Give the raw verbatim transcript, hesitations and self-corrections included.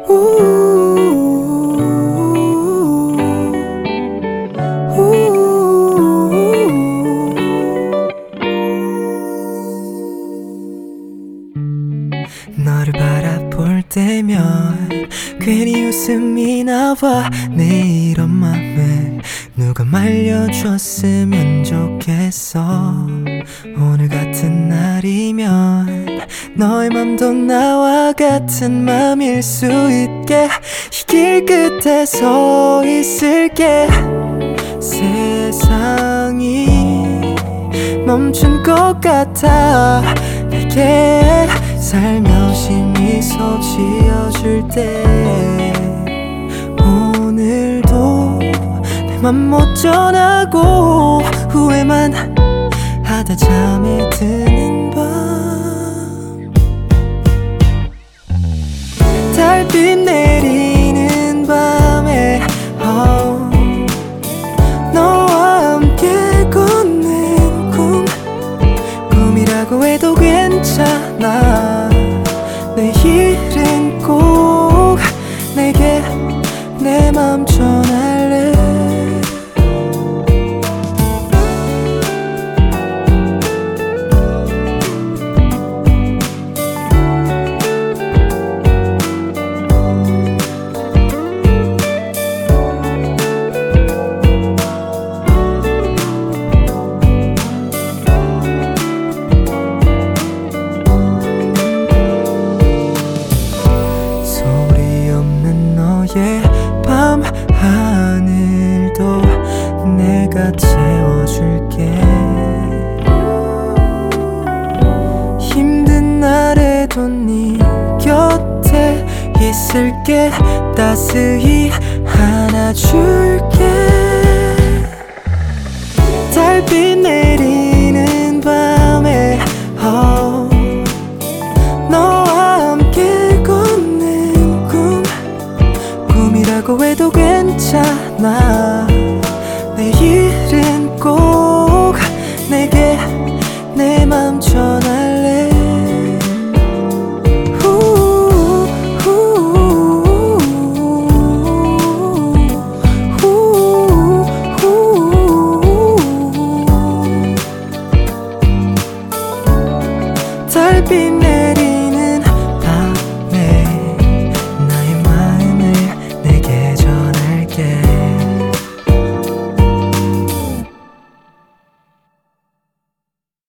너를 바라볼 때면 괜히 웃음이 나와. 내 이런 맘을 누가 말려줬으면 좋겠어. 오늘 같은 날이면 너의 맘도 나와 같은 맘일 수 있게 이 길 끝에 서 있을게. 세상이 멈춘 것 같아. 내게 살며시 미소 지어줄 때 오늘도 내 맘 못 전하고 후회만 하다 잠에 드는 밤. 달빛 내리는 밤에 oh, 너와 함께 걷는 꿈. 꿈이라고 해도 괜찮아. 내일은 꼭 내게 내 맘 전할래. 밤 하늘도 내가 채워줄게. 힘든 날에도 네 곁에 있을게. 따스히 안아줄게. 달빛 내리는 밤에 oh, 너와 함께 걷는 꿈. 꿈이라고 해도 괜찮아. 내일은 꼭 내게 내 맘 전할래. 달빛